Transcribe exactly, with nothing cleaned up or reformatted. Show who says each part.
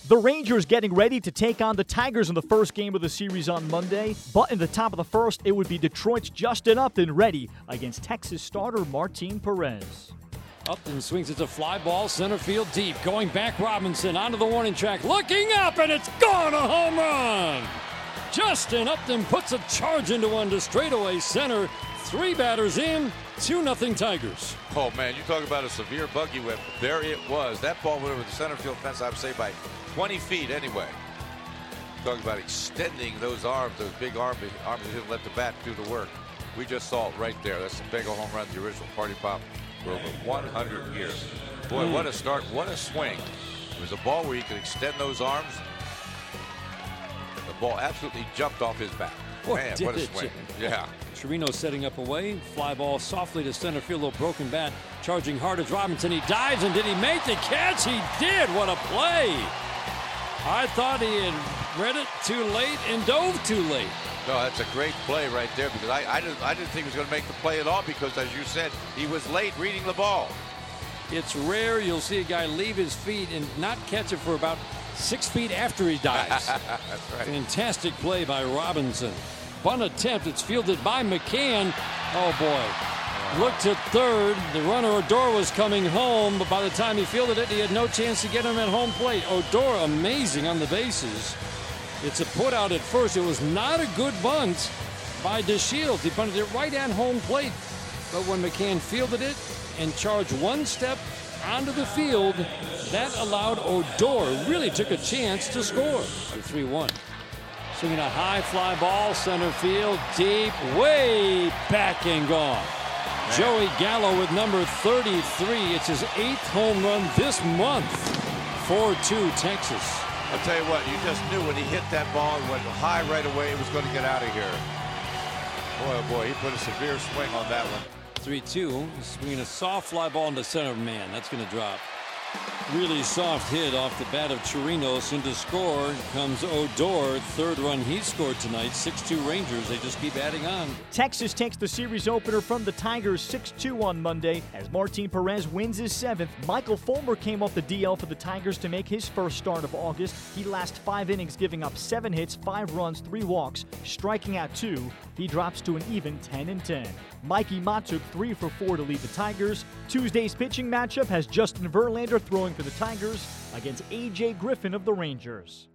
Speaker 1: The Rangers getting ready to take on the Tigers in the first game of the series on Monday. But in the top of the first, it would be Detroit's Justin Upton ready against Texas starter Martin Perez.
Speaker 2: Upton swings it to fly ball, center field deep. Going back, Robinson onto the warning track. Looking up, and it's gone, a home run! Justin Upton puts a charge into one to straightaway center. Three batters in, two nothing Tigers.
Speaker 3: Oh, man, you talk about a severe buggy whip. There it was. That ball went over the center field fence, I would say, by twenty feet anyway. Talk about extending those arms, those big arms, arms that didn't let the bat do the work. We just saw it right there. That's the big home run, the original party pop for over one hundred years. Boy, mm. what a start, what a swing. It was a ball where he could extend those arms. The ball absolutely jumped off his bat.
Speaker 2: Boy,
Speaker 3: Man, what a swing. Yeah.
Speaker 2: Chirino setting up away. Fly ball softly to center field. A little broken bat. Charging hard as Robinson. He dives, and did he make the catch? He did. What a play. I thought he had read it too late and dove too late.
Speaker 3: No, that's a great play right there, because I, I, didn't, I didn't think he was going to make the play at all, because, as you said, he was late reading the ball.
Speaker 2: It's rare you'll see a guy leave his feet and not catch it for about six feet after he dives.
Speaker 3: That's right.
Speaker 2: Fantastic play by Robinson. Bunt attempt. It's fielded by McCann. Oh, boy. Looked to third. The runner, Odor, was coming home, but by the time he fielded it, he had no chance to get him at home plate. Odor, amazing on the bases. It's a put out at first. It was not a good bunt by DeShields. He bunted it right at home plate. But when McCann fielded it and charged one step onto the field, that allowed Odor, really took a chance to score. three one. Swinging a high fly ball, center field, deep, way back and gone. Man. Joey Gallo with number thirty-three. It's his eighth home run this month. four two Texas.
Speaker 3: I'll tell you what, you just knew when he hit that ball and went high right away, it was going to get out of here. Boy, oh boy, he put a severe swing on that one.
Speaker 2: three two, swinging a soft fly ball into center. Man, that's going to drop. Really soft hit off the bat of Chirinos. Into score comes Odor. Third run he scored tonight. six two Rangers. They just keep adding on.
Speaker 1: Texas takes the series opener from the Tigers six two on Monday as Martin Perez wins his seventh. Michael Fulmer came off the D L for the Tigers to make his first start of August. He last five innings, giving up seven hits, five runs, three walks, striking out two. He drops to an even ten and ten. Mikey Mott took three for four to lead the Tigers. Tuesday's pitching matchup has Justin Verlander throwing for the Tigers against A J Griffin of the Rangers.